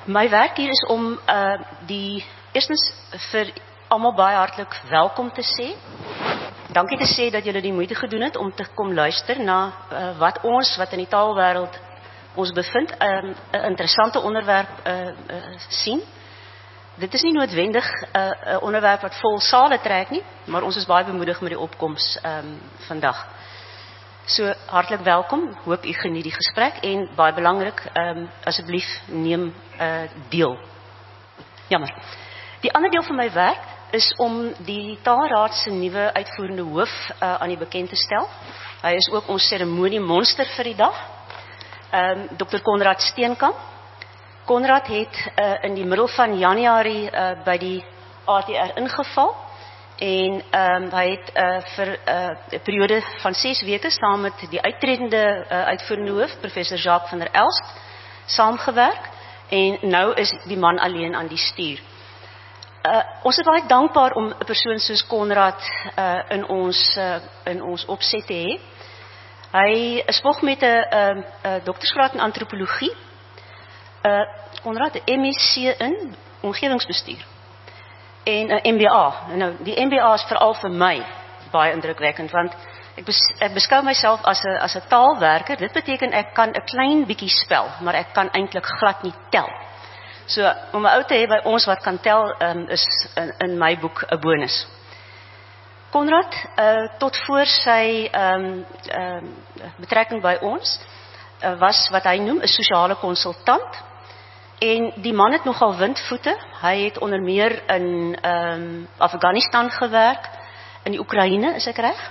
My werk hier is om die eerstens vir almal baie hartlik welkom te sê. Dankie te sê dat julle die moeite gedoen het om te kom luister na wat in die taalwêreld ons bevind, 'n interessante onderwerp sien. Dit is nie noodwendig 'n onderwerp wat vol sale trek nie, maar ons is baie bemoedig met die opkoms vandag. So hartlik welkom, hoop u geniet die gesprek en baie belangrik, asseblief neem deel. Jammer. Die ander deel van my werk is om die Taalraad se nuwe uitvoerende hoof aan die bekend te stel. Hy is ook ons seremoniemonster vir die dag. Dr. Konrad Steenkamp. Konrad het in die middel van Januarie by die ATR ingeval en hy het vir 'n periode van 6 weke saam met die uittredende uitvoerende hoof, professor Jacques van der Elst, saamgewerk en nou is die man alleen aan die stuur. Ons is baie dankbaar om 'n persoon soos Konrad in ons opset te hê. Hy is volg met 'n doktorsgraad in antropologie. Konrad 'n MEC in omgewingsbestuur en 'n MBA. Nou die MBA is veral vir my baie indrukwekkend want ek beskou myself as 'n taalwerker. Dit beteken ek kan 'n klein bietjie spel, maar ek kan eintlik glad nie tel. So om 'n ou te hê by ons wat kan tel is in my boek 'n bonus. Konrad tot voor sy betrekking by ons was wat hy noem 'n sosiale konsultant. En die man het nogal windvoete. Hy het onder meer in Afghanistan gewerk, in die Oekraïne, is ek reg?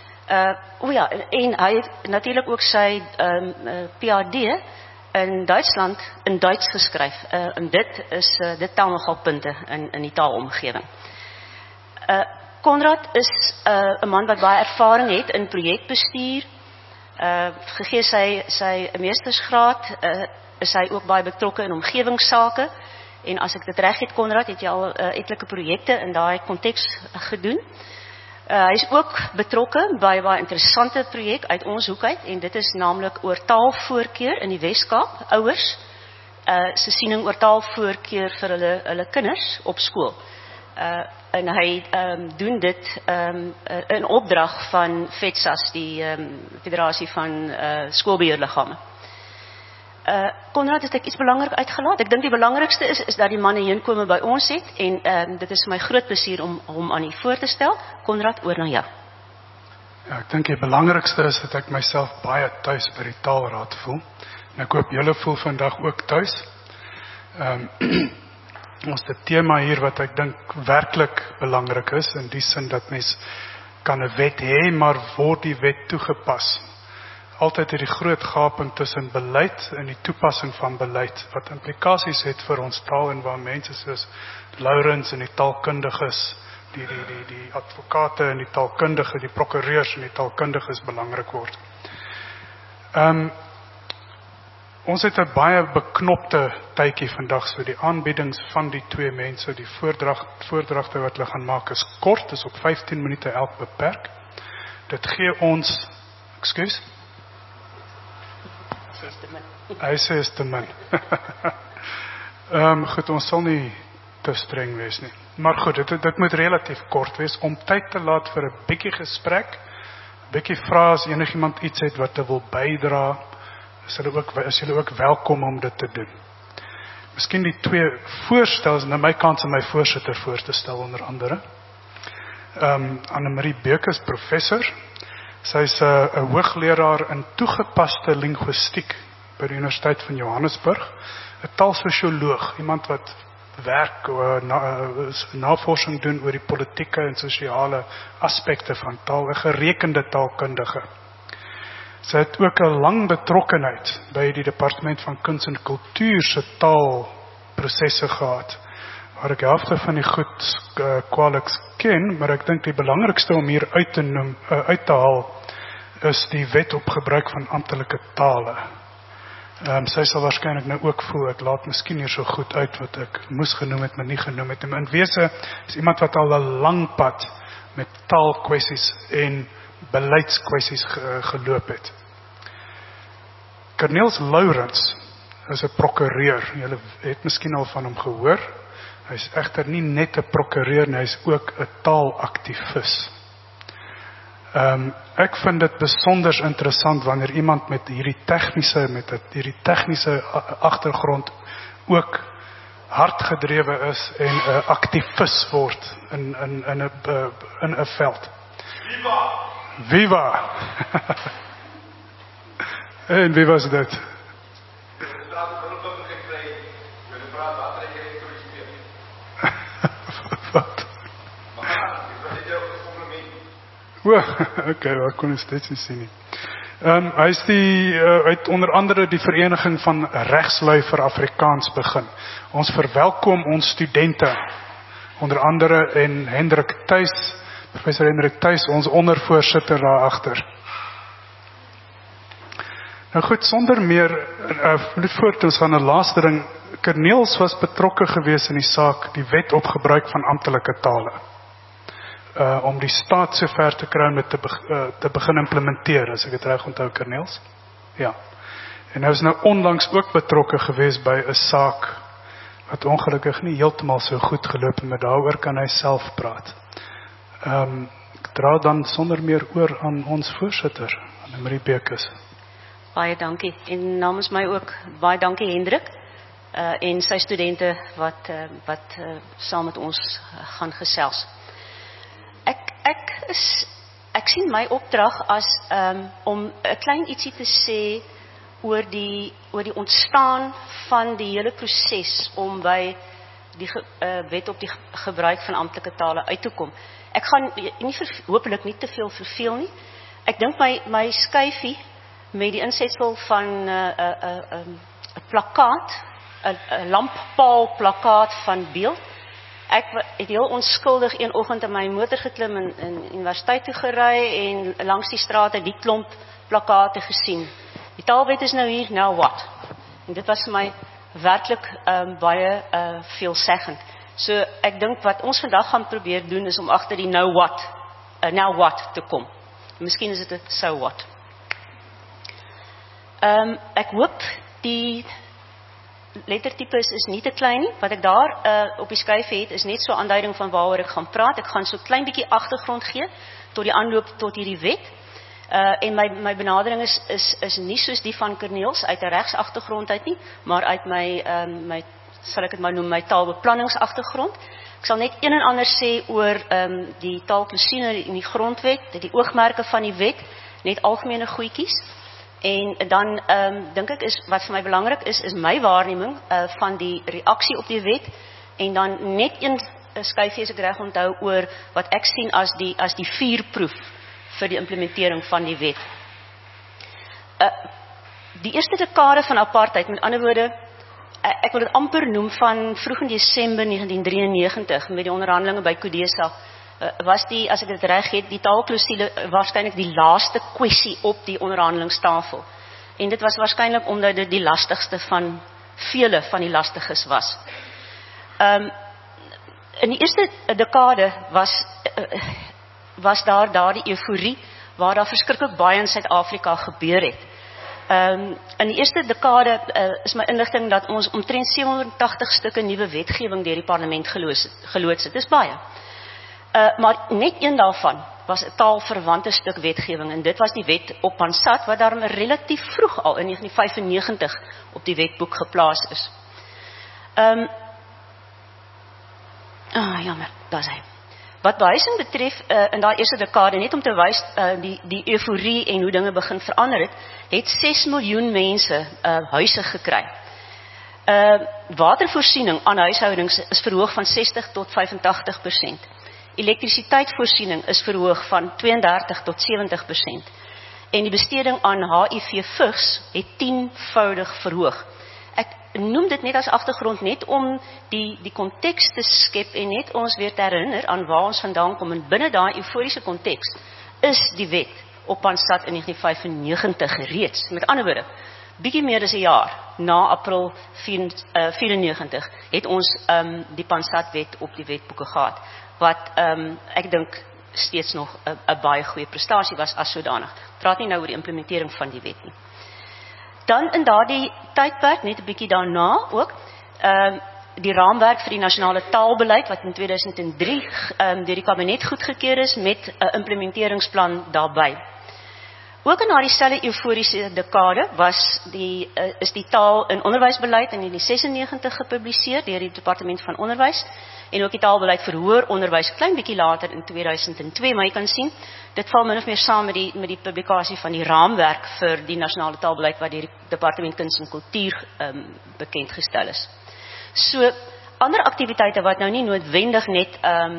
En hy het natuurlik ook sy PhD in Duitsland in Duits geskryf. En dit tel nogal punte in die taalomgewing. Konrad is 'n man wat baie ervaring het in projekbestuur. Gegee sy meestersgraad is hy ook baie betrokke in omgewingsake en as ek dit reg het, Konrad, het jy al etlike projekte in daai konteks gedoen. Hy is ook betrokke by 'n baie interessante projek uit ons hoek uit en dit is naamlik oor taalvoorkeur in die Wes-Kaap, ouers se siening oor taalvoorkeur vir hulle kinders op skool. En hy doen dit in opdrag van FETSAS, die Federasie van Skoolbeheerliggame. Konrad, het ek iets belangrik uitgelaat? Ek dink die belangrikste is dat die man 'n heenkome by ons het en dit is my groot plesier om hom aan u voor te stel. Konrad, oor na jou. Ja, ek dink die belangrikste is dat ek myself baie tuis by die Taalraad voel. En ek hoop julle voel vandag ook tuis. Ons het 'n tema hier wat ek dink werklik belangrik is, in die sin dat mens kan 'n wet hê, maar word die wet toegepas? Altyd hierdie groot gaping tussen beleid en die toepassing van beleid, wat implikasies het vir ons taal en waar mense soos Lourens en die taalkundiges, die advokate en die taalkundige, die prokureurs en die taalkundiges belangrik word. Ons het 'n baie beknopte tydjie vandag, so die aanbiedings van die twee mense, die voordragte wat hulle gaan maak is kort, is op 15 minute elk beperk. Dit gee ons, ekskuus? Hy sê is te min. Goed, ons sal nie te streng wees nie. Maar goed, dit moet relatief kort wees, om tyd te laat vir 'n bietjie gesprek, 'n bietjie vrae as enigiemand iets het wat hy wil bydra, is julle ook welkom om dit te doen. Miskien die twee voorstels, na my kant my voorsitter voor te stel onder andere. Annemarie Beuk is professor. Sy is 'n hoogleraar in toegepaste linguïstiek by die Universiteit van Johannesburg, 'n taalsosioloog, iemand wat werk navorsing doen oor die politieke en sosiale aspekte van taal, 'n gerekende taalkundige. Sy het ook 'n lang betrokkenheid by die Departement van Kuns en Kultuur se taalprosesse gehad, waar ek helfte van die goed kwaliks ken, maar ek dink die belangrikste om hier uit te haal is die wet op gebruik van amptelike tale. Sy sal waarskynlik nou ook voel, ek laat miskien hier so goed uit wat ek moes genoem het, maar nie genoem het. In wese is iemand wat al 'n lang pad met taalkwessies en beleidskwessies geloop het. Cornelis Lourens is 'n prokureur. Julle het miskien al van hom gehoor. Hy is egter nie net 'n prokureur nie, hy is ook 'n taalaktivis. Ek vind dit besonder interessant wanneer iemand met hierdie tegniese agtergrond ook hardgedrewe is en 'n aktivis word in 'n veld. Viva! En wie was dit? Wat? Okay, ek kon dit steeds nie sien nie. Hy is uit onder andere die vereniging van Regslui vir Afrikaans begin. Ons verwelkom ons studente, onder andere en Hendrik Thuis, professor Hendrik Thuis, ons ondervoorsitter daar agter. Nou goed, sonder meer, voort ons gaan 'n laaste ding. Corneels was betrokke gewees in die saak, die wet op gebruik van amptelike tale. Om die staat so ver te kry om dit te begin implementeer, as ek dit reg onthou, Corneels. Ja. En hy was nou onlangs ook betrokke gewees by 'n saak wat ongelukkig nie heeltemal so goed geloop het, maar daaroor kan hy self praat. Ek dra dan sonder meer oor aan ons voorsitter, Annemarie Bekes. Baie dankie. En namens my ook baie dankie Hendrik en sy studente wat saam met ons gaan gesels. Ek sien my opdrag as om 'n klein ietsie te sê oor die ontstaan van die hele proses om by die wet op die gebruik van amptelike tale uit te kom. Ek gaan hopelik nie te veel verveel nie. Ek dink my skyfie met die insetsel van 'n plakkaat, 'n lamppaal plakkaat van beeld. Ek het heel onskuldig een oggend in my motor geklim en universiteit toe gery en langs die strate die klomp plakkate gesien. Die taalwet is nou hier, nou wat? En dit was vir my werklik baie veelzeggend. So ek dink wat ons vandag gaan probeer doen is om agter die now what te kom. Miskien is dit 'n so what. Ek hoop die lettertypes is nie te klein nie. Wat ek daar op die skyf het is net so 'n aanduiding van waaroor ek gaan praat. Ek gaan so klein bietjie agtergrond gee tot die aanloop tot hierdie wet. En my benadering is nie soos die van Corneels uit 'n regsagtergrond uit nie, maar uit my sal ek dit maar noem my taalbeplanningsagtergrond. Ek sal net een en ander sê oor die taalklousule in die grondwet, die oogmerke van die wet, net algemene goedjies. En dan dink ek is wat vir my belangrik is my waarneming van die reaksie op die wet en dan net een skyfie as ek reg onthou oor wat ek sien as die vuurproef vir die implementering van die wet. Die eerste dekade van apartheid, met ander woorde, ek wil dit amper noem van vroeg in Desember 1993 met die onderhandelinge by CODESA, was as ek dit reg het, die taalklousule waarskynlik die laaste kwessie op die onderhandelingstafel. En dit was waarskynlik omdat dit die lastigste van vele van die lastiges was. In die eerste dekade was daar die euforie waar daar verskriklik baie in Suid-Afrika gebeur het. In die eerste dekade is my inligting dat ons omtrent 780 stukke nuwe wetgewing deur die parlement geloods het. Dis baie. Maar net een daarvan was 'n taalverwante stuk wetgewing en dit was die wet op Pansat wat daarom relatief vroeg al in 1995 op die wetboek geplaas is. Jammer, daar is hy. Wat behuising betref in daai eerste dekade, net om te wys die euforie en hoe dinge begin verander het 6 miljoen mense huise gekry. Watervoorsiening aan huishoudings is verhoog van 60 tot 85%. Elektrisiteitvoorsiening is verhoog van 32 tot 70%. En die besteding aan HIV-vigs het 10voudig verhoog. Ek noem dit net as agtergrond net om die konteks te skep en net ons weer te herinner aan waar ons vandaan kom. En binne daai euforiese konteks is die wet op Pansat in 1995 reeds. Met ander woorde, bietjie meer as 'n jaar na April 94 het ons die Pansat wet op die wetboeke gehad. Wat ek dink steeds nog 'n baie goeie prestasie was as sodanig. Praat nie nou oor die implementering van die wet nie. Dan in daardie tydperk, net 'n bietjie daarna ook, die raamwerk vir die nasionale taalbeleid wat in 2003 deur die kabinet goedgekeur is met 'n implementeringsplan daarbey. Ook in daardie selfde euforiese dekade is die taal in onderwysbeleid in die 96 gepubliseer deur die Departement van Onderwys en ook die taalbeleid vir hoër onderwys klein bietjie later in 2002, maar jy kan sien dit val min of meer saam met die publikasie van die raamwerk vir die nasionale taalbeleid wat deur die Departement Kuns en Kultuur bekend gestel is. So ander aktiwiteite wat nou nie noodwendig net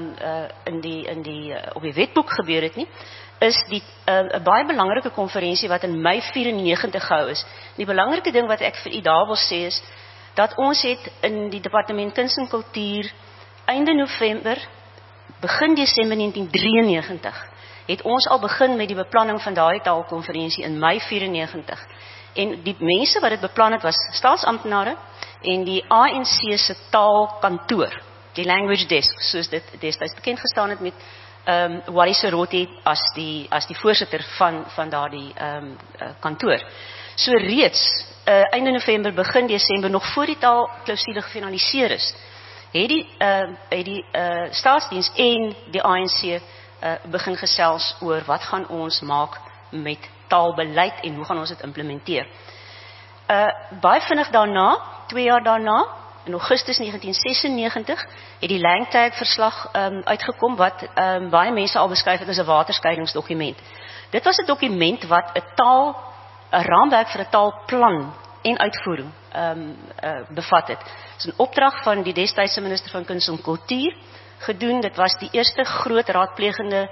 op die wetboek gebeur het nie, is die 'n baie belangrike konferensie wat in Mei 94 gehou is. Die belangrike ding wat ek vir u daar wil sê is dat ons het in die Departement Kuns en Kultuur einde November, begin Desember 1993 het ons al begin met die beplanning van daardie taalkonferensie in Mei 94. En die mense wat dit beplan het was staatsamptenare en die ANC se taalkantoor, die language desk, soos dit destyds bekend gestaan het met Wari Serote as die voorsitter van daardie kantoor. So reeds einde November, begin Desember, nog voor die taalklausule gefinaliseer is, het die staatsdiens en die ANC begin gesels oor wat gaan ons maak met taalbeleid en hoe gaan ons dit implementeer. Baie vinnig daarna, 2 jaar daarna, in Augustus 1996, het die Langtag verslag uitgekom wat baie mense al beskryf het as 'n waterskeidingsdokument. Dit was 'n dokument wat 'n raamwerk vir 'n taalplan en uitvoering bevat het. Dit is 'n opdrag van die destydse minister van Kuns en Kultuur gedoen. Dit was die eerste groot raadplegende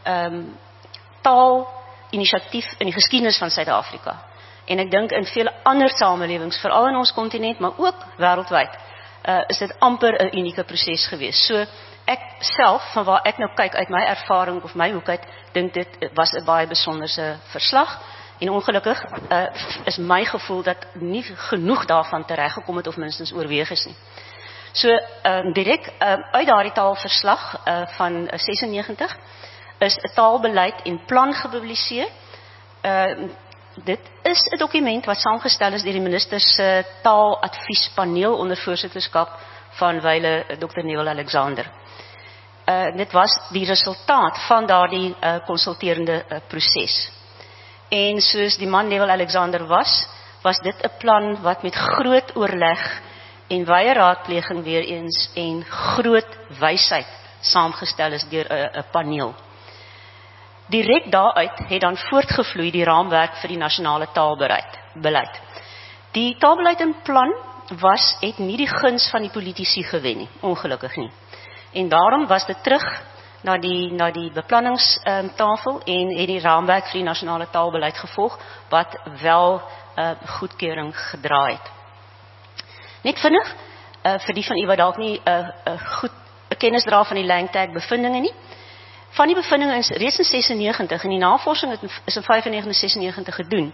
taalinisiatief in die geskiedenis van Suid-Afrika. En ek dink in vele ander samelewings, veral in ons kontinent, maar ook wêreldwyd, is dit amper 'n unieke proses gewees. So ek self, van waar ek nou kyk uit my ervaring of my hoek uit, dink dit was 'n baie besonderse verslag. En ongelukkig is my gevoel dat nie genoeg daarvan tereggekom het of minstens oorweeg is nie. So direk uit daardie taalverslag van 96 is 'n taalbeleid en plan gepubliseer. Dit is 'n dokument wat saamgestel is deur die minister se taaladviespaneel onder voorsitterskap van wyle Dr. Neville Alexander. Dit was die resultaat van daardie konsulterende proses. En soos die man Neville Alexander was dit 'n plan wat met groot oorleg en wye raadpleging weer eens en groot wysheid saamgestel is deur 'n paneel. Direk daaruit het dan voortgevloei die raamwerk vir die nasionale taalbeleid. Die taalbeleid en plan het nie die guns van die politici gewen nie, ongelukkig nie. En daarom was dit terug na die beplanningstafel en het die raamwerk vir die nasionale taalbeleid gevolg wat wel goedkeuring gedra het. Net vinnig, vir die van u wat dalk nie goed kennis dra van die Langtag bevindinge nie. Van die bevindinge is reeds in 96 en die navorsing is in 95 en 96 gedoen.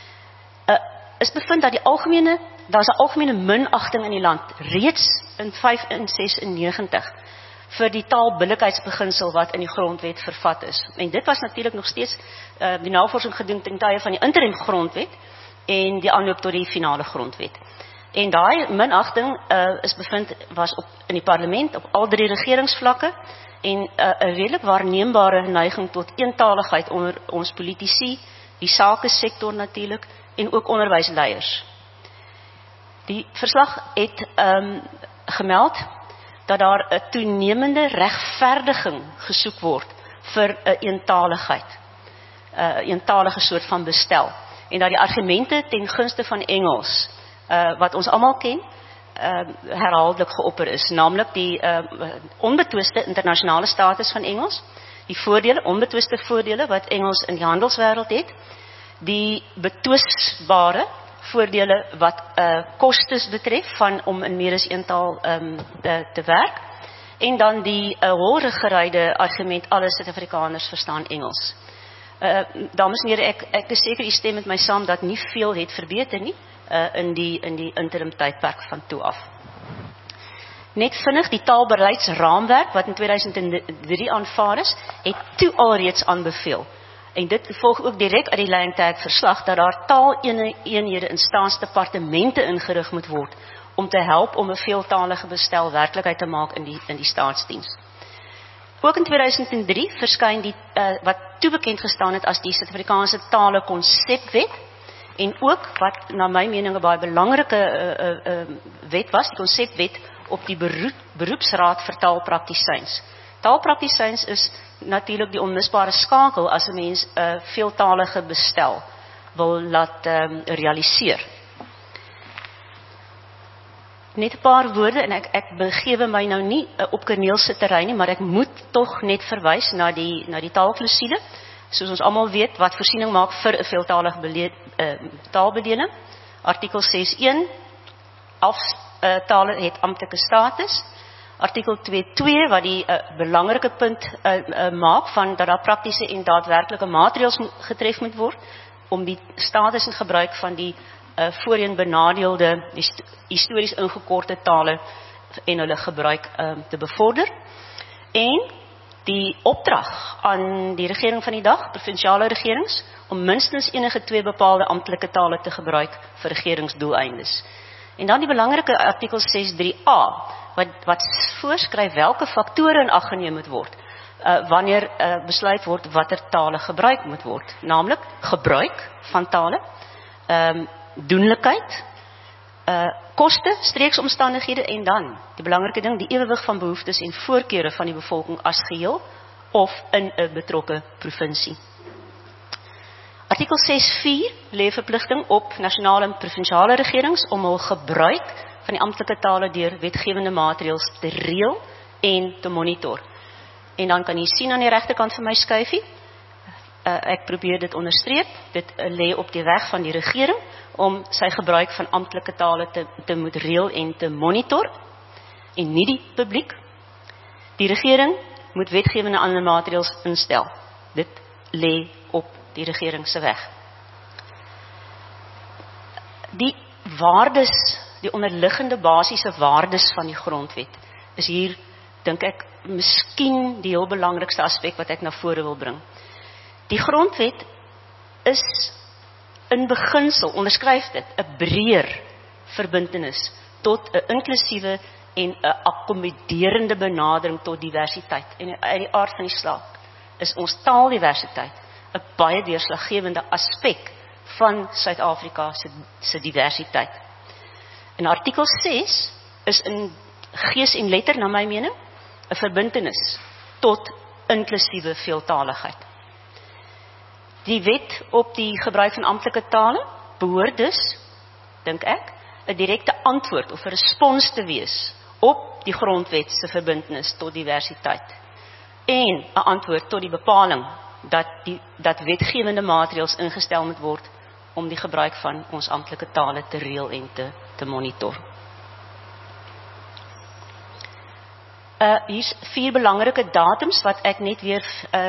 Is bevind dat daar's 'n algemene minagting in die land reeds in 5 en 96 vir die taalbillikheidsbeginsel wat in die grondwet vervat is. En dit was natuurlik nog steeds die navorsing gedoen ten tye van die interim grondwet en die aanloop tot die finale grondwet. En daai minagting is bevind in die parlement op al 3 regeringsvlakke en 'n redelik waarneembare neiging tot eentaligheid onder ons politici, die sakesektor natuurlik en ook onderwysleiers. Die verslag het gemeld dat daar 'n toenemende regverdiging gesoek word vir 'n eentaligheid, 'n eentalige soort van bestel en dat die argumente ten gunste van Engels wat ons almal ken, herhaaldelik geopper is, naamlik die onbetwiste internasionale status van Engels, die onbetwiste voordele wat Engels in die handelswêreld het, die betwisbare voordele wat kostes betref om in meer as een taal te werk, en dan die hoorgeryde argument, alle Suid-Afrikaners verstaan Engels. Dames en here, ek is seker u stem met my saam dat nie veel het verbeter nie in die interim tydperk van toe af. Net vinnig, die taalbeleidsraamwerk wat in 2003 aanvaar is, het toe alreeds aanbeveel En dit volg ook direk uit die Landtag verslag dat daar taaleenhede in staatsdepartemente ingerig moet word om te help om 'n veeltalige bestel werklikheid te maak in die staatsdiens. Ook in 2003 verskyn die wat toe bekend gestaan het as die Suid-Afrikaanse Tale Konsepwet en ook wat na my mening 'n baie belangrike wet was, die konsepwet op die beroepsraad vir taalpraktisyns. Taalpraktisyns is natuurlik die onmisbare skakel as 'n mens 'n veeltalige bestel wil laat realiseer. Net 'n paar woorde en ek begewe my nou nie op Corneelse terrein nie, maar ek moet tog net verwys na die taalklousule. Soos ons almal weet wat voorsiening maak vir 'n veeltalige taalbedeling. Artikel 6.1 tale het amptelike status. Artikel 2.2 wat die belangrike punt maak van dat daar praktiese en daadwerklike maatreëls getref moet word om die status en gebruik van die voorheen benadeelde histories ingekorte tale en hulle gebruik te bevorder. En die opdrag aan die regering van die dag, provinsiale regerings, om minstens enige 2 bepaalde amptelike tale te gebruik vir regeringsdoeleindes. En dan die belangrike artikel 6.3a wat voorskryf welke faktore in ag geneem moet word wanneer besluit word watter tale gebruik moet word, naamlik gebruik van tale, doenlikheid, koste, streeksomstandighede en dan die belangrike ding, die ewewig van behoeftes en voorkeure van die bevolking as geheel of in 'n betrokke provinsie. Artikel 6.4 lê verpligting op nasionale en provinsiale regerings om hul gebruik van die amptelike tale deur wetgewende maatreëls te reël en te monitor. En dan kan jy sien aan die regterkant van my skyfie, ek probeer dit onderstreep, dit lê op die weg van die regering om sy gebruik van amptelike tale te moet reël en te monitor en nie die publiek. Die regering moet wetgewende ander maatreëls instel. Dit lê op die regering se weg. Die waardes, die onderliggende basiese waardes van die grondwet is hier, dink ek, miskien die heel belangrikste aspek wat ek na vore wil bring. Die grondwet is in beginsel, onderskryf dit, 'n breër verbintenis tot 'n inklusiewe en 'n akkommoderende benadering tot diversiteit. En uit die aard van die saak is ons taaldiversiteit 'n baie deurslaggewende aspek van Suid-Afrika se diversiteit. En artikel 6 is in gees en letter, na my mening, 'n verbintenis tot inklusiewe veeltaligheid. Die wet op die gebruik van amptelike tale behoort dus, dink ek, 'n direkte antwoord of 'n respons te wees op die grondwet se verbintenis tot diversiteit en 'n antwoord tot die bepaling dat wetgewende maatreëls ingestel moet word om die gebruik van ons amptelike tale te reël en te monitor. Hier's 4 belangrike datums wat ek net weer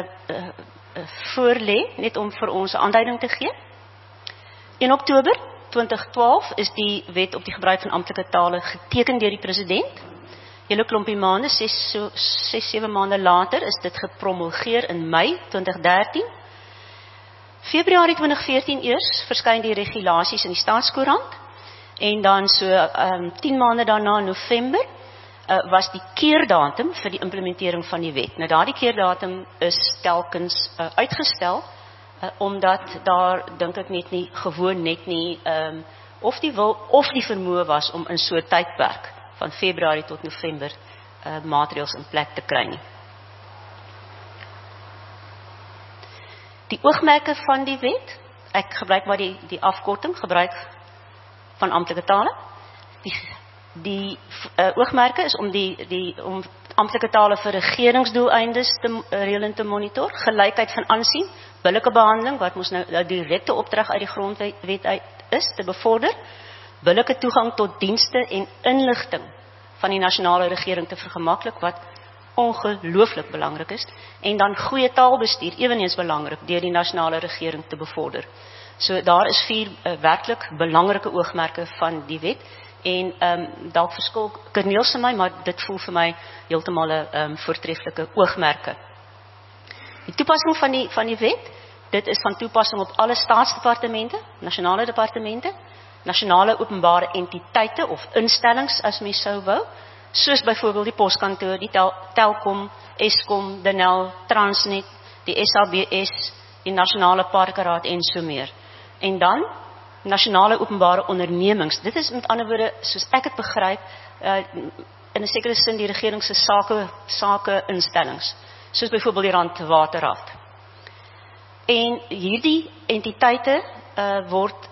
voorlê, net om vir ons 'n aanduiding te gee. 1 Oktober 2012 is die wet op die gebruik van amptelike tale geteken deur die president. Hele klompie maande, 6-7 maande later is dit gepromulgeer in Mei 2013. Februarie 2014 eers verskyn die regulasies in die Staatskoerant en dan so 10 maande daarna, November, was die keerdatum vir die implementering van die wet. Nou daardie keerdatum is telkens uitgestel, omdat daar, dink ek net nie, of die wil of die vermoë was om in so 'n tydperk van Februarie tot November maatreëls in plek te kry nie. Die oogmerke van die wet, ek gebruik maar die afkorting, gebruik van amptelike tale. Die oogmerke is om amptelike tale vir regeringsdoeleindes te reël en te monitor, gelykheid van aansien, billike behandeling, wat ons nou 'n direkte opdrag uit die grondwet uit is, te bevorder, billike toegang tot dienste en inligting van die nasionale regering te vergemaklik, wat ongelooflik belangrik is, en dan goeie taalbestuur, eweneens belangrik, deur die nasionale regering te bevorder. So daar is 4 werklik belangrike oogmerke van die wet, en dalk verskil Corneelse my, maar dit voel vir my heeltemal 'n voortreffelike oogmerke. Die toepassing van die wet Dit is van toepassing op alle staatsdepartemente, nasionale departemente, nasionale openbare entiteite of instellings as mens sou wou, soos byvoorbeeld die poskantoor, die Telkom, Eskom, Denel, Transnet, die SABS, die Nasionale Parkeraad en so meer. En dan nasionale openbare ondernemings. Dit is met ander woorde, soos ek het begryp, in 'n sekere sin die regering se sake instellings, soos byvoorbeeld die Randwaterraad. En hierdie entiteite word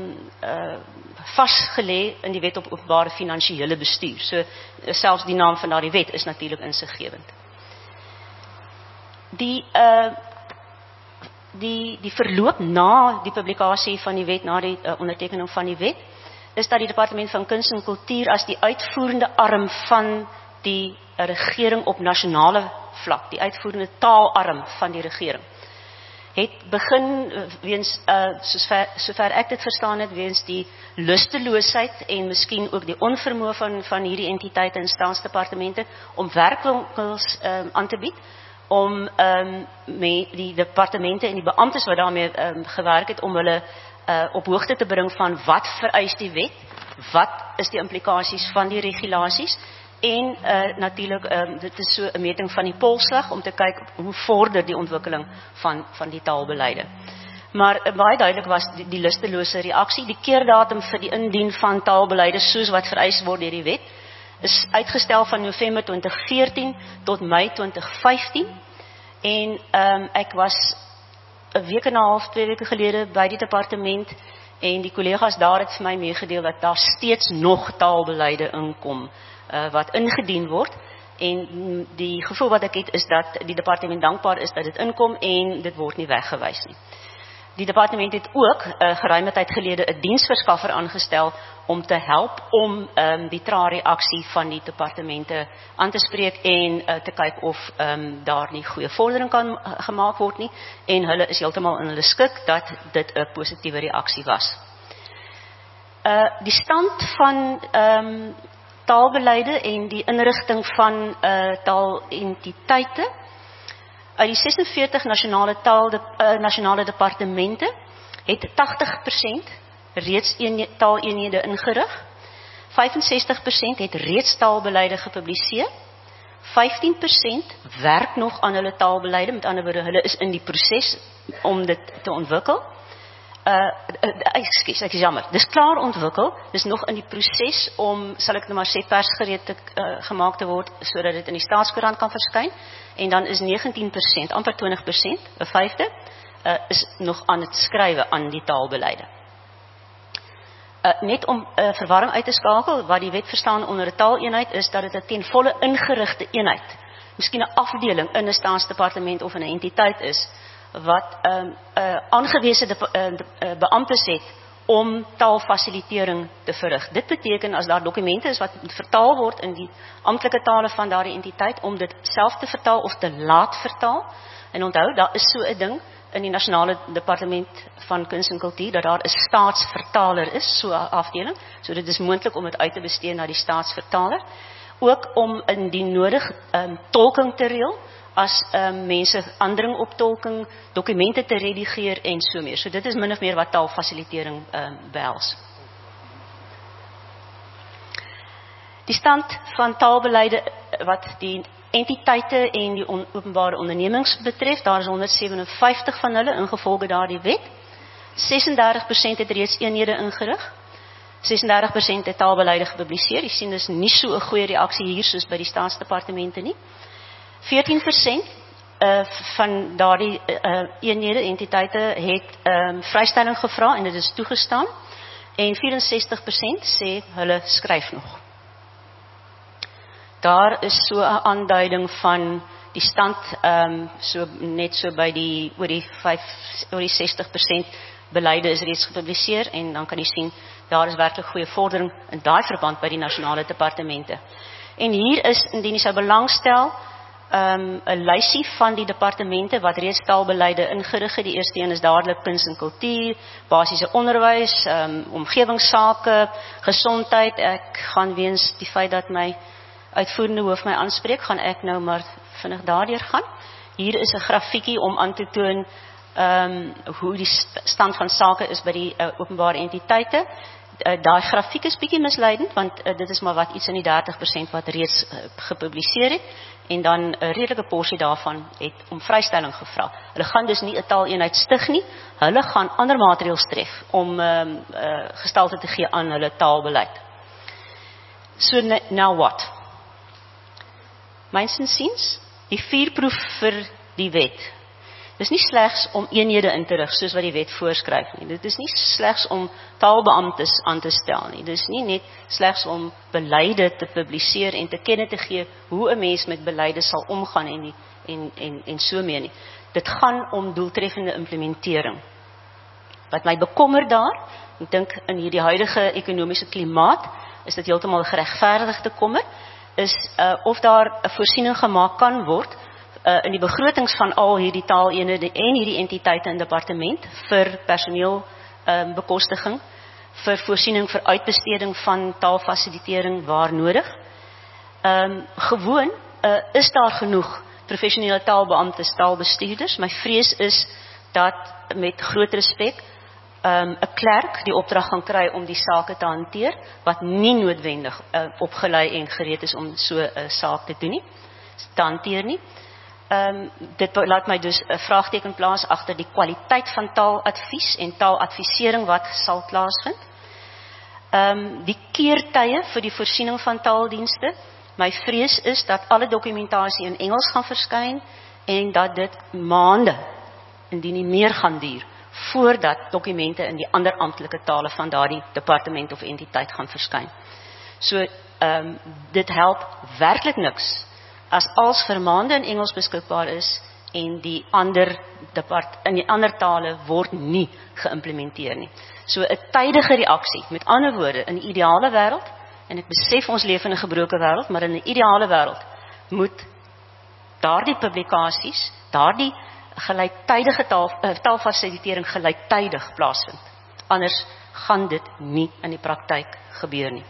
vasgelê in die wet op openbare finansiële bestuur. So selfs die naam van daardie wet is natuurlik insiggewend. Die verloop na die publikasie van die wet, na die ondertekening van die wet, is dat die Departement van Kuns en Kultuur as die uitvoerende arm van die regering op nasionale vlak, die uitvoerende taalarm van die regering, het begin weens, sover ek dit verstaan het, weens die lusteloosheid en miskien ook die onvermoë van hierdie entiteite en staatsdepartemente om werkwinkels aan te bied, om met die departemente en die beamptes wat daarmee gewerk het, om hulle op hoogte te bring van wat vereis die wet, wat is die implikasies van die regulasies, en natuurlik, dit is so 'n meting van die polsslag, om te kyk hoe vorder die ontwikkeling van die taalbeleide. Maar baie duidelik was die lustelose reaksie. Die keerdatum vir die indien van taalbeleide soos wat vereis word deur die wet, is uitgestel van November 2014 tot Mei 2015. En ek was 'n week en 'n half, 2 weke gelede by die departement, en die kollegas daar het vir my meegedeel dat daar steeds nog taalbeleide inkom wat ingedien word, en die gevoel wat ek het is dat die departement dankbaar is dat dit inkom en dit word nie weggewys nie. Die departement het ook geruime tyd gelede 'n diensverskaffer aangestel om te help om die trae reaksie van die departemente aan te spreek en te kyk of daar nie goeie vordering kan gemaak word nie, en hulle is heeltemal in hulle skik dat dit 'n positiewe reaksie was. Die stand van taalbeleide en die inrigting van taalentiteite. Uit die 46 nasionale departemente het 80% reeds taaleenhede ingerig, 65% het reeds taalbeleide gepubliseer, 15% werk nog aan hulle taalbeleide, met ander woorde, hulle is in die proses om dit te ontwikkel. Ek is jammer, dis klaar ontwikkel, dis nog in die proses om, sal ek nou maar sê, persgereed gemaak te word, sodat dit in die staatskoerant kan verskyn, en dan is 19%, amper 20%, 'n vyfde, is nog aan het skrywe aan die taalbeleide. Net om verwarring uit te skakel, wat die wet verstaan onder 'n taaleenheid, is dat dit 'n ten volle ingerigte eenheid, miskien 'n afdeling in 'n staatsdepartement of in 'n entiteit is, wat aangewese beamptes het om taalfasilitering te verrig. Dit beteken as daar dokumente is wat vertaal word in die amptelike tale van daardie entiteit, om dit self te vertaal of te laat vertaal. En onthou, daar is so 'n ding in die Nasionale Departement van Kuns en Kultuur, dat daar 'n staatsvertaler is, so 'n afdeling. So dit is moontlik om dit uit te bestee na die staatsvertaler. Ook om indien nodig tolking te reël, as mense aandring op tolking, dokumente te redigeer en so meer. So dit is min of meer wat taalfasilitering behels. Die stand van taalbeleide wat die entiteite en die openbare ondernemings betref, daar is 157 van hulle ingevolge daardie wet. 36% het reeds eenhede ingerig. 36% het taalbeleide gepubliseer. Jy sien, dis nie so 'n goeie reaksie hier soos by die staatsdepartemente nie. 14% van daardie eenhede, entiteite, het vrystelling gevra en dit is toegestaan. En 64% sê hulle skryf nog. Daar is so 'n aanduiding van die stand, net so by die oor die 60% beleide is reeds gepubliseer, en dan kan jy sien, daar is werklik goeie vordering in daai verband by die nasionale departemente. En hier is, indien jy sou belangstel, 'n lysie van die departemente wat reeds taalbeleide ingerig het. Die eerste een is dadelik Kuns en Kultuur, basiese onderwys, omgewingssake, gesondheid. Ek gaan weens die feit dat my uitvoerende hoof my aanspreek, gaan ek nou maar vinnig daardeur gaan. Hier is 'n grafiekie om aan te toon hoe die stand van sake is by die openbare entiteite. Daai grafiek is bietjie misleidend, want dit is maar wat iets in die 30% wat reeds gepubliseer het, en dan 'n redelike porsie daarvan het om vrystelling gevra. Hulle gaan dus nie 'n taaleenheid stig nie, hulle gaan ander maatreëls tref om gestalte te gee aan hulle taalbeleid. So now what? Myns insiens, die vuurproef vir die wet. Dis nie slegs om eenhede in te rig soos wat die wet voorskryf nie. Dit is nie slegs om taalbeamptes aan te stel nie. Dit is nie net slegs om beleide te publiseer en te kenne te gee hoe 'n mens met beleide sal omgaan en so meer nie. Dit gaan om doeltreffende implementering. Wat my bekommer daar, ek dink in hierdie huidige ekonomiese klimaat, is dit heeltemal geregverdigde kommer, is of daar 'n voorsiening gemaak kan word in die begrotings van al hierdie taaleenhede en hierdie entiteite in departement vir personeelbekostiging, vir voorsiening vir uitbesteding van taalfasilitering waar nodig. Gewoon is daar genoeg professionele taalbeamptes, taalbestuurders. My vrees is dat met groot respek 'n klerk die opdrag gaan kry om die sake te hanteer, wat nie noodwendig opgelei en gereed is om so 'n saak te doen nie, te hanteer nie. Dit laat my dus 'n vraagteken plaas agter die kwaliteit van taaladvies en taaladvisering wat sal plaasvind. Die keertye vir die voorsiening van taaldienste. My vrees is dat alle dokumentasie in Engels gaan verskyn en dat dit maande, indien nie meer gaan duur, voordat dokumente in die ander amptelike tale van daardie departement of entiteit gaan verskyn. So, dit help werklik niks as vir maande in Engels beskikbaar is en die in die ander tale word nie geïmplementeer nie. So 'n tydige reaksie, met ander woorde, in die ideale wêreld, en ek besef ons leef in 'n gebroke wêreld, maar in 'n ideale wêreld moet daardie publikasies, daardie gelyktydige taalfasilitering gelyktydig plaasvind. Anders gaan dit nie in die praktyk gebeur nie.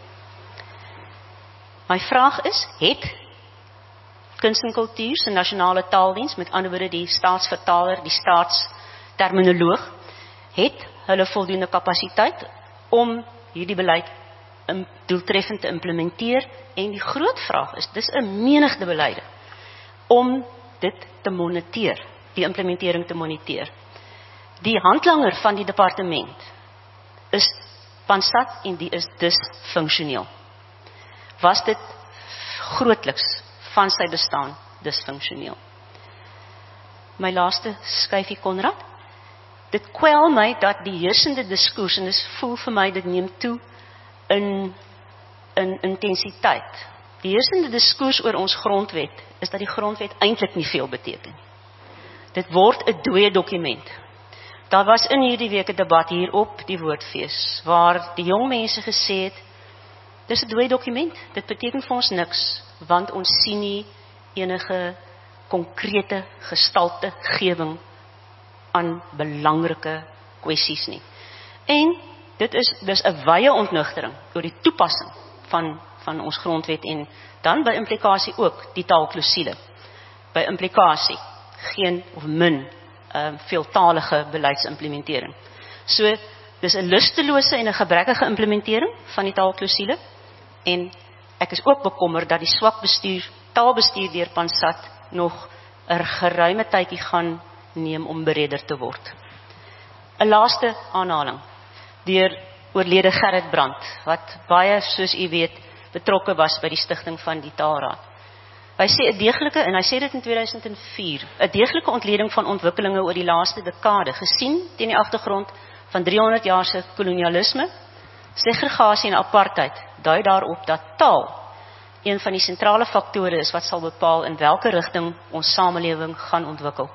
My vraag is, het Kuns en Kultuur se nasionale taaldiens, met ander woorde die staatsvertaler, die staatsterminoloog, het hulle voldoende kapasiteit om hierdie beleid doeltreffend te implementeer? En die groot vraag is, dis 'n menigte beleide om dit te moniteer, die implementering te moniteer. Die handlanger van die departement is Pansat en die is dysfunksioneel. Was dit grootliks van sy bestaan dysfunksioneel? My laaste skyfie, Konrad. Dit kwel my dat die heersende diskurs, en dit voel vir my, dit neem toe in intensiteit. Die heersende diskurs oor ons grondwet is dat die grondwet eintlik nie veel beteken. Dit word 'n dooie dokument. Daar was in hierdie week 'n debat hier op die Woordfees, waar die jong mense gesê het, dis 'n dooie dokument, dit beteken vir ons niks, want ons sien nie enige konkrete gestalte gewing aan belangrike kwessies nie. En dit is dus 'n wye ontnugtering oor die toepassing van ons grondwet en dan by implikasie ook die taalklousule. By implikasie geen of min veeltalige beleidsimplementering. So, dis 'n lustelose en 'n gebrekkige implementering van die taalklousule en ek is ook bekommer dat die swak taalbestuur deur Pansat nog 'n geruime tydjie gaan neem om beredder te word. 'n Laaste aanhaling deur oorlede Gerrit Brandt, wat baie, soos u weet, betrokke was by die stigting van die Taalraad. Hy sê 'n deeglike, en hy sê dit in 2004, 'n deeglike ontleding van ontwikkelinge oor die laaste dekade, gesien teen die agtergrond van 300 jaar se kolonialisme, segregasie en apartheid, dui daarop dat taal een van die sentrale faktore is wat sal bepaal in watter rigting ons samelewing gaan ontwikkel.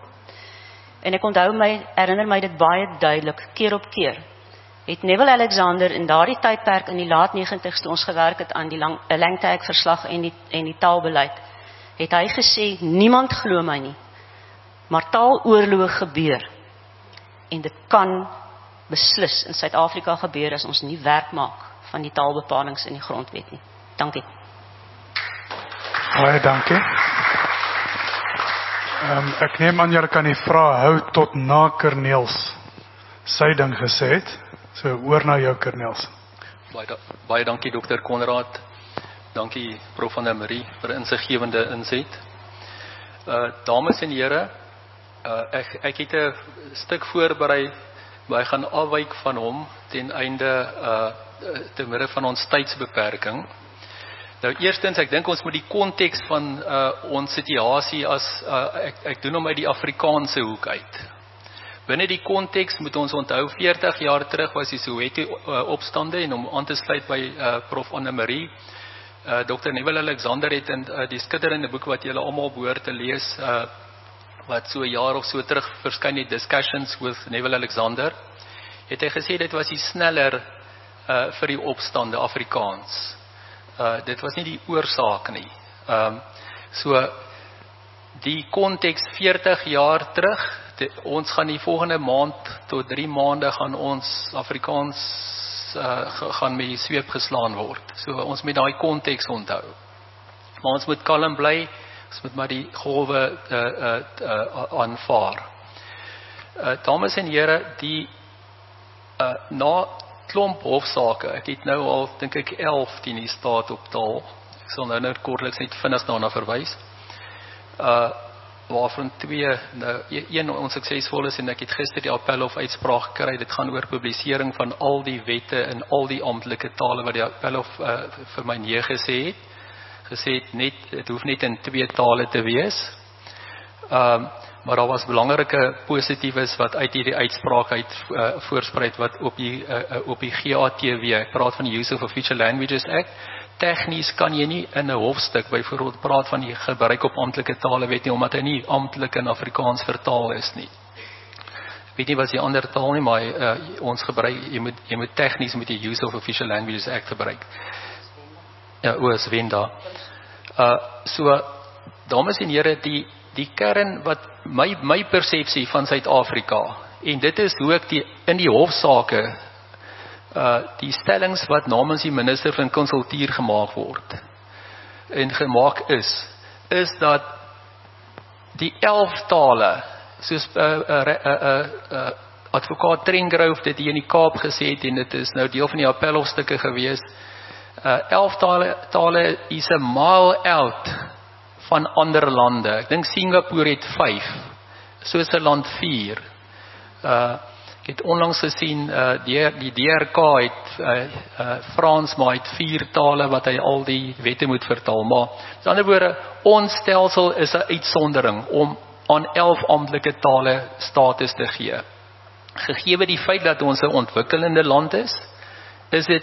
En ek herinner my dit baie duidelik, keer op keer, het Neville Alexander in daardie tydperk in die laat 90's toe ons gewerk het aan die Langtag verslag en die taalbeleid, het hy gesê, niemand glo my nie, maar taaloorloë gebeur, en dit kan beslis in Suid-Afrika gebeur as ons nie werk maak van die taalbepalings in die grondwet nie. Dankie. Baie dankie. Ek neem aan julle kan die vraag hou tot na Corneels sy ding gesê het. So oor na jou Corneels. Baie dankie Dr. Konrad. Dankie Prof van der Marie vir insiggewende inset. Dames en here, ek het 'n stuk voorberei, maar ek gaan afwyk van hom ten einde te midde van ons tydsbeperking. Nou eerstens, ek dink ons moet die konteks van ons situasie as ek doen hom uit die Afrikaanse hoek uit. Binne die konteks moet ons onthou 40 jaar terug was die Soweto opstande en om aan te sluit by Prof Anne Marie. Dr. Neville Alexander het in die skitterende boek wat julle almal behoort te lees, wat so 'n jaar of so terug verskyn het, Discussions with Neville Alexander, het hy gesê dit was die sneller vir die opstande Afrikaans. Dit was nie die oorsaak nie. So die konteks 40 jaar terug, ons gaan die volgende maand tot 3 maande gaan ons Afrikaans gaan met die sweep geslaan word. So ons moet daai konteks onthou. Maar ons moet kalm bly, ons moet maar die golwe aanvaar. Dames en here, na klomp hofsaake, ek het nou al, dink ek 11 teen die staat op taal, ek sal nou kortliks net vinnig daarna verwys, waarvan 2, een onsuksesvol is, en ek het gister die appelhof uitspraak gekry, dit gaan oor publisering van al die wette in al die amptelike tale wat die appelhof vir my nee gesê het, het hoef net in 2 tale te wees, maar daar was belangrike positiefs wat uit hierdie uitspraak uit voorspruit wat op die GATW, ek praat van die Use of Official Languages Act, tegnies kan jy nie in 'n hofstuk byvoorbeeld praat van die gebruik op amptelike tale wet nie, omdat hy nie amptelik in Afrikaans vertaal is nie. Ek weet nie wat die ander taal nie, maar ons gebruik, jy moet tegnies met die Use of Official Languages Act gebruik. Ja, oos Wenda. So, dames en here, die kern wat my persepsie van Suid-Afrika, en dit is hoe ek in die hofsaake die stellings wat namens die minister van konsultuur gemaak word en gemaak is dat die 11 tale, soos advokaat Trengrove dit hier in die Kaap gesê het, en dit is nou deel van die appelhofstukke gewees, 11 tale is a mile out van ander lande. Ek dink Singapore het 5, Switzerland 4. Ek het onlangs gesien, die DRK het Frans, maar het 4 tale wat hy al die wette moet vertaal. Maar, met ander woorde, ons stelsel is 'n uitsondering om aan 11 amptelike tale status te gee. Gegee die feit dat ons 'n ontwikkelende land is dit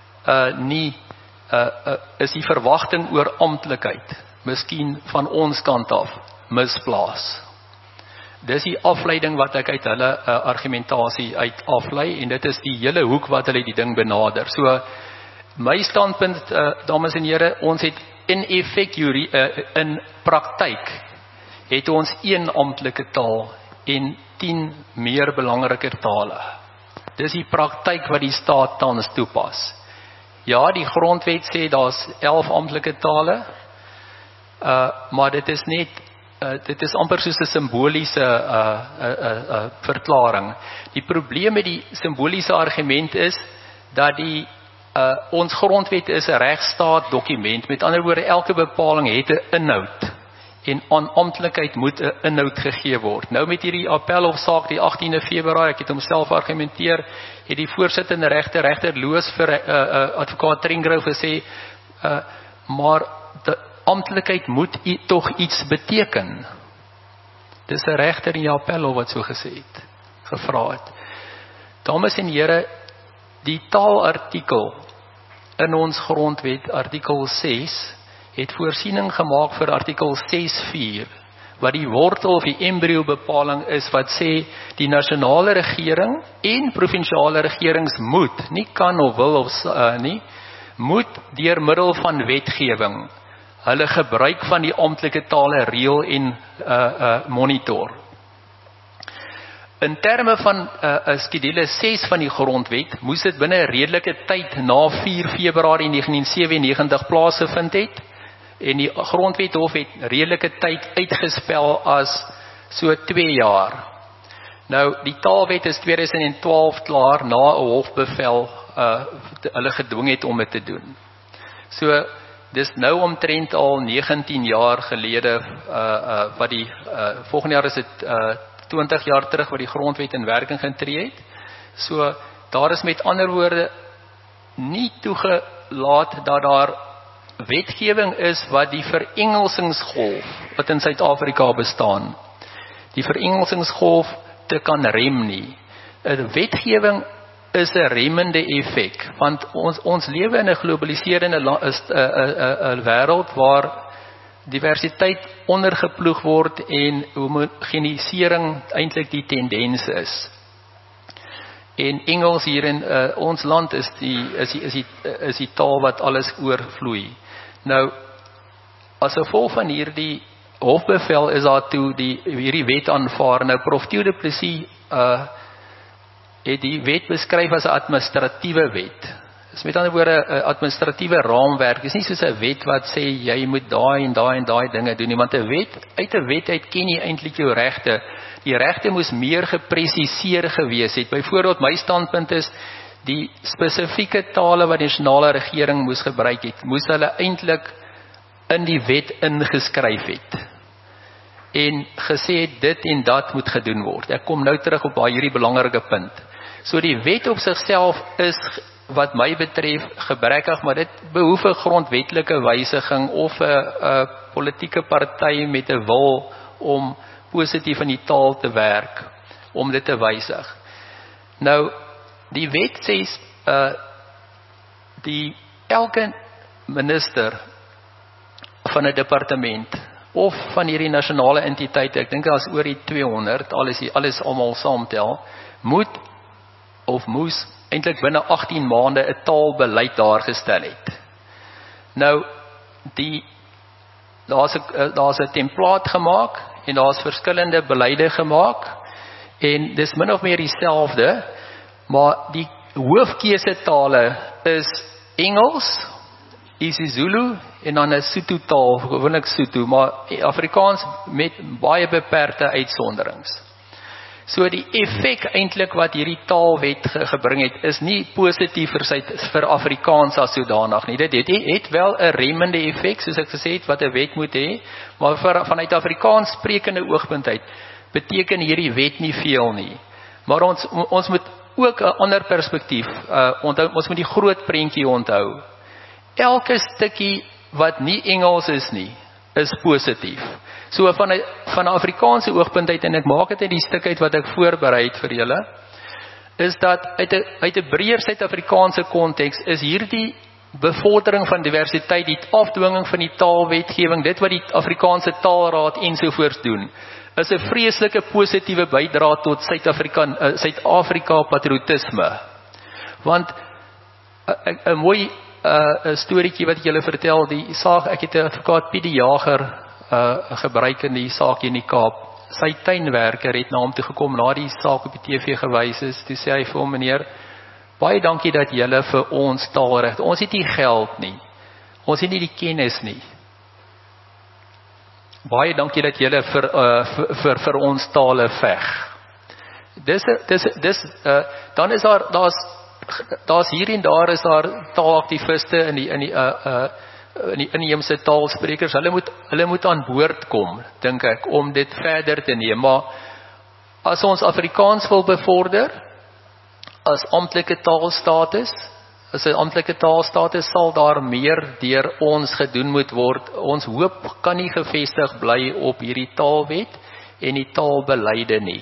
is die verwagting oor amptelikheid, miskien van ons kant af, misplaas. Dis die afleiding wat ek uit hulle argumentasie uit aflei, en dit is die hele hoek wat hulle die ding benader. So, my standpunt, dames en here, ons het in effek in praktyk, het ons 1 amptelike taal en 10 meer belangriker tale. Dis die praktyk wat die staat tans toepas. Ja, die grondwet sê daar's 11 amptelike tale, maar dit is net dit is amper soos 'n simboliese verklaring. Die probleem met die simboliese argument is dat ons grondwet is 'n regstaat dokument. Met ander woorde, elke bepaling het 'n inhoud en aan amptelikheid moet 'n inhoud gegee word. Nou met hierdie appelhofsaak die 18de Februarie, ek het homself argumenteer, het die voorsittende regter Loos vir advokaat Trengrove gesê, maar amptelikheid moet tog iets beteken. Dis 'n regter in die appelhof wat so gesê het, gevra het. Dames en here, die taalartikel in ons grondwet, artikel 6, het voorsiening gemaak vir artikel 6.4, wat die wortel of die embryo bepaling is, wat sê die nasionale regering en provinsiale regerings moet, nie kan of wil of nie, moet deur middel van wetgewing hulle gebruik van die amptelike tale reël en monitor. In terme van skedule 6 van die grondwet, moes dit binne 'n redelike tyd na 4 Februarie 1997 plaasgevind het, En die grondwethof het redelike tyd uitgespel as so 2 jaar. Nou, die taalwet is 2012 klaar na 'n hofbevel hulle gedwing het om dit te doen. So, dis nou omtrent al 19 jaar gelede, wat die, volgende jaar is dit 20 jaar terug wat die grondwet in werking getree het. So, daar is met ander woorde nie toegelaat dat daar wetgewing is wat die verengelsingsgolf wat in Suid-Afrika bestaan, die verengelsingsgolf te kan rem nie. 'n Wetgewing is 'n remmende effek, want ons lewe in 'n globaliserende wêreld waar diversiteit ondergeploeg word en homogenisering eintlik die tendens is. En Engels hier in ons land is die taal wat alles oorvloei. Nou, as gevolg van hierdie hofbevel is daar toe hierdie wet aanvaar. Nou, Prof Theo du Plessis het die wet beskryf as 'n administratiewe wet. Dis met ander woorde 'n administratiewe raamwerk. Dis nie soos 'n wet wat sê jy moet daai en daai en daai dinge doen nie, want 'n wet uit ken jy eintlik jou regte. Die regte moes meer gepresiseer gewees het. Byvoorbeeld my standpunt is die spesifieke tale wat die nasionale regering moes gebruik het, moes hulle eintlik in die wet ingeskryf het en gesê het dit en dat moet gedoen word. Ek kom nou terug op hierdie belangrike punt. So die wet op sigself is wat my betref gebrekkig, maar dit behoef 'n grondwetlike wysiging of 'n politieke party met 'n wil om positief in die taal te werk om dit te wysig. Nou, die wet sê elke minister van 'n departement of van hierdie nasionale entiteite, ek dink daar is oor die 200, alles almal saamtel, moes eintlik binne 18 maande 'n taalbeleid daar gestel het. Nou, daar's 'n template gemaak en daar's verskillende beleide gemaak en dis min of meer dieselfde, maar die hoofkeuse tale is Engels, isiZulu en dan 'n Sotho taal, gewoonlik Sotho, maar Afrikaans met baie beperkte uitsonderings. So die effek eintlik wat hierdie taalwet gebring het, is nie positief vir Afrikaans as sodanig nie. Dit het wel 'n remmende effek, soos ek gesê het, wat 'n wet moet hê, maar vanuit Afrikaans sprekende oogpunt uit, beteken hierdie wet nie veel nie. Maar ons moet ook 'n ander perspektief onthou, ons moet die groot prentjie onthou. Elke stukkie wat nie Engels is nie, is positief. So van 'n Afrikaanse oogpunt uit, en ek maak dit in die stuk uit wat ek voorberei het vir julle, is dat uit 'n breër Suid-Afrikaanse konteks is hierdie bevordering van diversiteit, die afdwinging van die taalwetgewing, dit wat die Afrikaanse Taalraad ensovoorts doen, is 'n vreeslike positiewe bydra tot Suid-Afrika patriotisme. Want 'n mooi 'n storieetjie wat ek julle vertel, ek het 'n advokaat Piet die Jager gebruik in die saak in die Kaap. Sy tuinwerker het na hom toe gekom na die saak op die TV gewys is. Toe sê hy vir hom: "Meneer, baie dankie dat julle vir ons taalreg. Ons het nie geld nie. Ons het nie die kennis nie. Baie dankie dat julle vir ons tale veg." Dan is daar's hier en daar is daar taalaktiviste in die inheemse taalsprekers. Hulle moet aan boord kom, dink ek, om dit verder te neem. Maar as ons Afrikaans wil bevorder as amptelike taalstatus, sal daar meer deur ons gedoen moet word. Ons hoop kan nie gefestig bly op hierdie taalwet en die taalbeleide nie.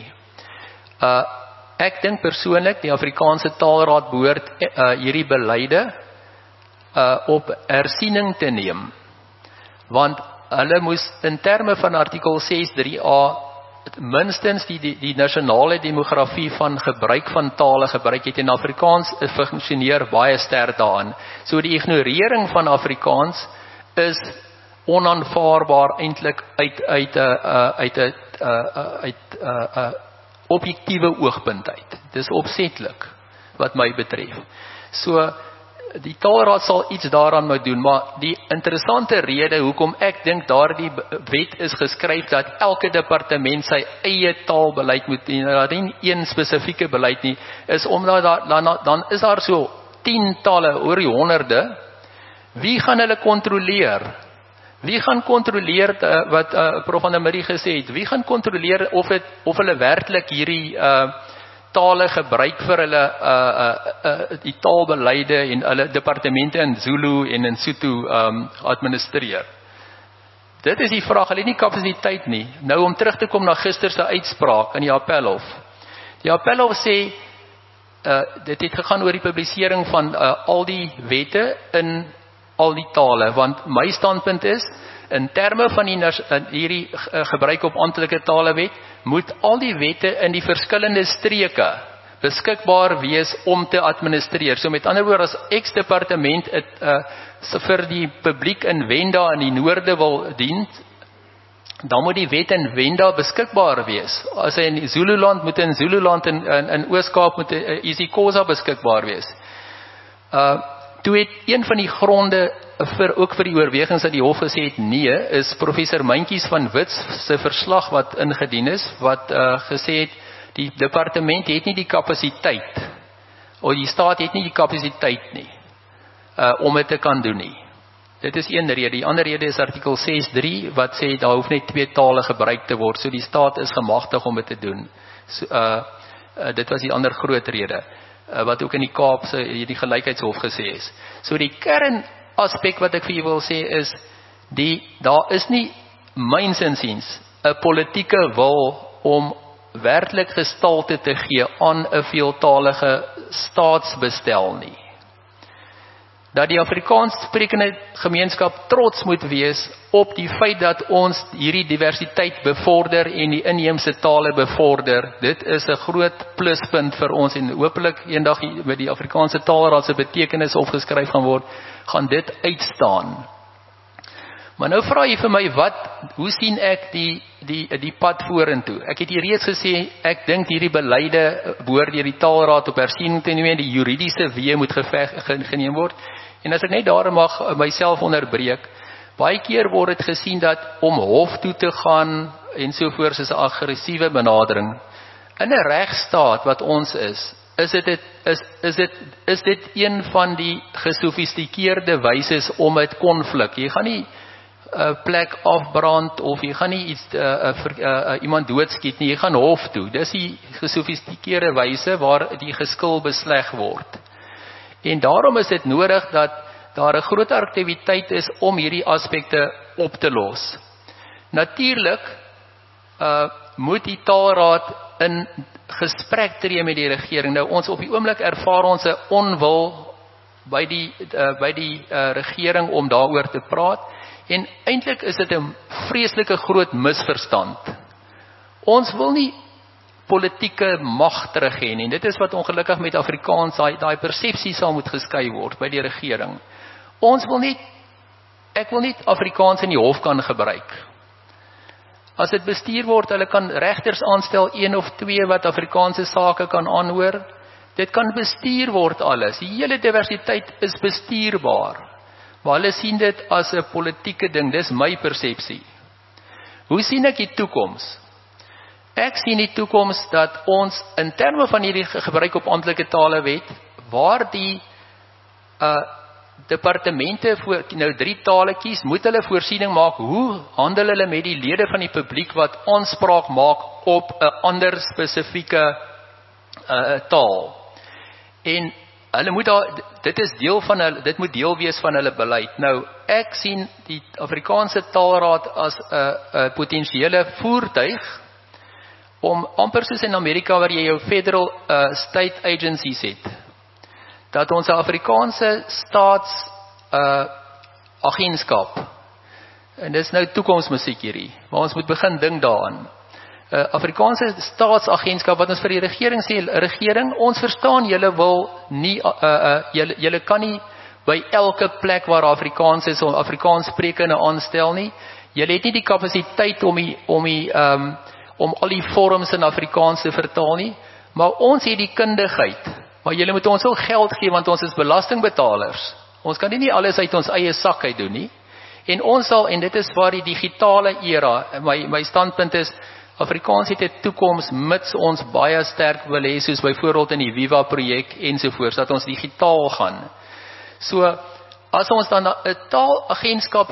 Ek dink persoonlik die Afrikaanse Taalraad behoort hierdie beleide op hersiening te neem, want hulle moes in terme van artikel 6.3a minstens die nasionale demografie van gebruik van tale gebruik het, en Afrikaans funksioneer baie sterk daarin. So die ignorering van Afrikaans is onaanvaarbaar eintlik uit 'n objektiewe oogpunt uit. Dis opsetlik wat my betref. So die taalraad sal iets daaraan moet doen, maar die interessante rede hoekom ek dink daardie wet is geskryf dat elke departement sy eie taalbeleid moet doen, dat nie een spesifieke beleid nie, is omdat dan is daar so 10 tale oor die honderde. Wie gaan hulle kontroleer? Wie gaan kontroleer wat Prof van der Merwe gesê het? Wie gaan kontroleer of hulle werklik hierdie tale gebruik vir hulle die taalbeleide en hulle departemente in Zulu en in Sotho administreer? Dit is die vraag, hulle het nie kapasiteit nie. Nou om terug te kom na gister se uitspraak in die Appelhof. Die Appelhof sê dit het gegaan oor die publisering van al die wette in al die tale, want my standpunt is, in terme van hierdie gebruik op amptelike tale wet, moet al die wette in die verskillende streke beskikbaar wees om te administreer. So met ander woorde, as ex-departement vir die publiek in Venda in die noorde wil dien, dan moet die wet in Venda beskikbaar wees. As hy in Zululand moet in Zululand in Oos-Kaap moet isiXhosa beskikbaar wees. Toe het een van die gronde ook vir die oorwegings dat die hof gesê het nee, is professor Myntjies van Wits se verslag wat ingedien is, wat gesê het, die departement het nie die kapasiteit, of die staat het nie die kapasiteit nie, om dit te kan doen nie. Dit is een rede. Die ander rede is artikel 6.3, wat sê, daar hoef net 2 tale gebruik te word, so die staat is gemagtig om dit te doen. So, dit was die ander groot rede, wat ook in die Kaapse, die Gelykheidshof gesê is. So die kernaspek wat ek vir julle wil sê is, daar is nie, myns insiens, 'n politieke wil om werklik gestalte te gee aan 'n veeltalige staatsbestel nie. Dat die Afrikaans sprekende gemeenskap trots moet wees op die feit dat ons hierdie diversiteit bevorder en die inheemse tale bevorder. Dit is 'n groot pluspunt vir ons en hopelik eendag met die Afrikaanse taalraad se betekenis opgeskryf gaan word, gaan dit uitstaan. Maar nou vra jy vir my, hoe sien ek die pad vorentoe? Ek het hier reeds gesê, ek dink hierdie beleide behoort deur die taalraad op hersiening te neem, die juridiese weë moet geneem word. En as ek net daar mag myself onderbreek, baie keer word dit gesien dat om hof toe te gaan en sovoorts is 'n aggressiewe benadering. In 'n regstaat wat ons is dit een van die gesofistikeerde wyses om 'n konflik. Jy gaan nie 'n plek afbrand of jy gaan nie iets iemand doodskiet nie, jy gaan hof toe. Dis die gesofistikeerde wyse waar die geskil besleg word. En daarom is dit nodig dat daar 'n groot aktiwiteit is om hierdie aspekte op te los. Natuurlik moet die taalraad in gesprek tree met die regering. Nou ons op die oomblik ervaar ons 'n onwil by die regering om daaroor te praat. En eintlik is dit 'n vreeslike groot misverstand. Ons wil nie politieke mag terug hê nie. Dit is wat ongelukkig met Afrikaans, daai persepsie sal moet geskei word by die regering. Ek wil nie Afrikaans in die hof kan gebruik. As dit bestuur word, hulle kan regters aanstel, 1 of 2 wat Afrikaanse sake kan aanhoor. Dit kan bestuur word alles. Die hele diversiteit is bestuurbaar. Maar hulle sien dit as 'n politieke ding, dis my persepsie. Hoe sien ek die toekoms? Ek sien die toekoms dat ons in terme van hierdie gebruik op amptelike tale wet, waar die departemente voor nou 3 tale kies, moet hulle voorsiening maak, hoe handel hulle met die lede van die publiek wat aanspraak maak op 'n ander spesifieke taal. En hulle moet dit moet deel wees van hulle beleid. Nou, ek sien die Afrikaanse taalraad as 'n potensiële voertuig om amper soos in Amerika waar jy jou federal state agencies het, dat ons 'n Afrikaanse agentskap, en dis nou toekomsmusiek hierdie, maar ons moet begin dink daaraan, Afrikaanse staatsagentskap wat ons vir die regering sê, regering, ons verstaan, julle wil nie, julle kan nie by elke plek waar Afrikaans is, om Afrikaans sprekende aanstel nie, julle het nie die kapasiteit om al die vorms in Afrikaans te vertaal nie, maar ons het die kundigheid Maar julle moet ons ook geld gee, want ons is belastingbetalers. Ons kan nie alles uit ons eie sak uit doen nie. En ons sal, en dit is waar die digitale era, my standpunt is, Afrikaans het 'n toekoms mits ons baie sterk wil hê, soos byvoorbeeld in die Viva projek ensovoorts, dat ons digitaal gaan. So, as ons dan 'n taalagentskap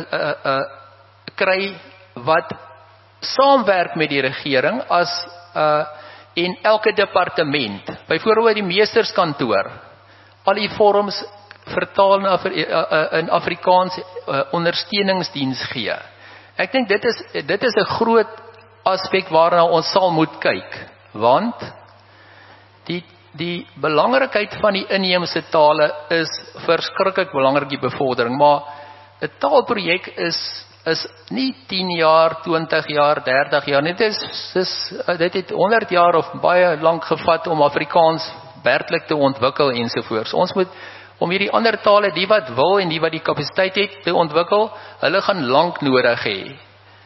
kry wat saamwerk met die regering en elke departement, byvoorbeeld die meesterskantoor, al die vorms vertaal in Afrikaans ondersteuningsdiens gee. Ek dink dit is 'n groot aspek waarna ons sal moet kyk, want die belangrikheid van die inheemse tale is verskriklik belangrik, die bevordering, maar 'n taalprojek is nie 10 jaar, 20 jaar, 30 jaar, dit het 100 jaar of baie lank gevat om Afrikaans werklik te ontwikkel ensovoorts. Ons moet om hierdie ander tale, die wat wil en die wat die kapasiteit het te ontwikkel, hulle gaan lank nodig hê.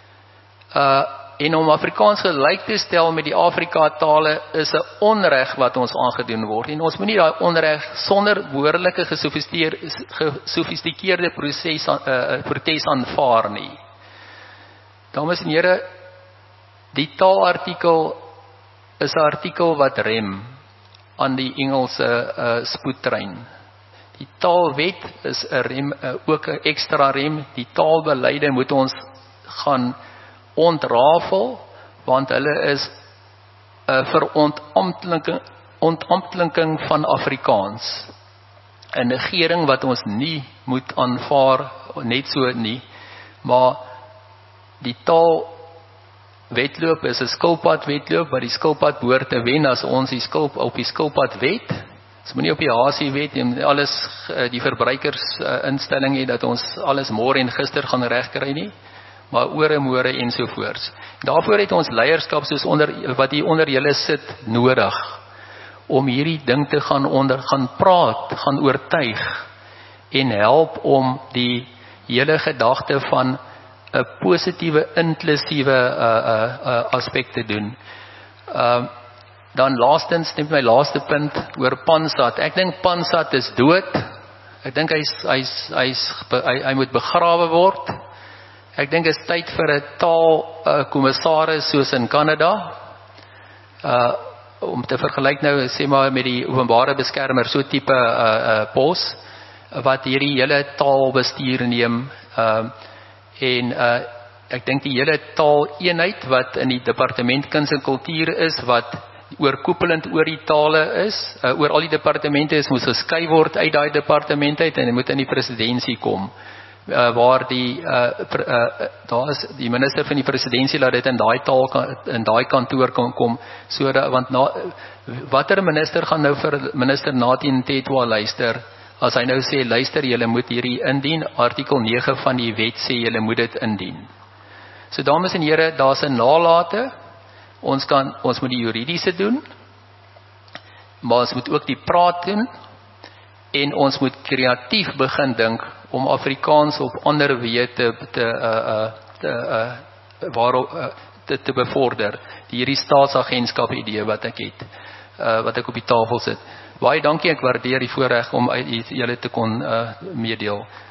En om Afrikaans gelyk te stel met die Afrika tale is 'n onreg wat ons aangedoen word. En ons moenie daai onreg sonder behoorlike gesofistikeerde protes aanvaar nie. Dames en here, die taalartikel is 'n artikel wat rem aan die Engelse spoedtrein. Die taalwet is 'n rem, ook 'n ekstra rem. Die taalbeleide moet ons gaan ontrafel, want hulle is 'n verontampteliking van Afrikaans. 'n negering wat ons nie moet aanvaar, net so nie, maar die taalwetloop is 'n skilpadwetloop, wat die skilpad behoort te wen as ons op die skilpad wet. Ons moet nie op die hasie wet en alles die verbruikersinstelling het dat ons alles môre en gister gaan regkry nie, maar ore môre ensovoorts. Daarvoor het ons leierskap soos wat hier onder julle sit nodig om hierdie ding te gaan praat, gaan oortuig en help om die hele gedagte van 'n positiewe inklusiewe aspek te doen. Dan laastens, net my laaste punt oor Pansat. Ek dink Pansat is dood. Ek dink hy moet begrawe word. Ek dink is tyd vir 'n taalkommissaris soos in Kanada. Om te vergelyk nou, sê maar met die openbare beskermer, so tipe pos, wat hierdie hele taalbestuur neem, en ek dink die hele taaleenheid wat in die departement kuns en kultuur is, wat oorkoepelend oor die tale is, oor al die departemente is, moet geskei word uit daai departement uit, en hy moet in die presidentsie kom, waar daar is die minister van die presidentsie laat dit in daai kantoor kan kom, want watter minister gaan nou vir minister Nathien Tetwa luister, as hy nou sê, luister, julle moet hierdie indien, artikel 9 van die wet sê, julle moet dit indien. So dames en here, daar's 'n nalate, ons moet die juridiese doen, maar ons moet ook die praat doen, en ons moet kreatief begin dink, om Afrikaans op ander weë te bevorder, hierdie staatsagentskap idee wat ek het, wat ek op die tafel sit. Baie dankie, ek waardeer die voorreg om julle te kon meedeel.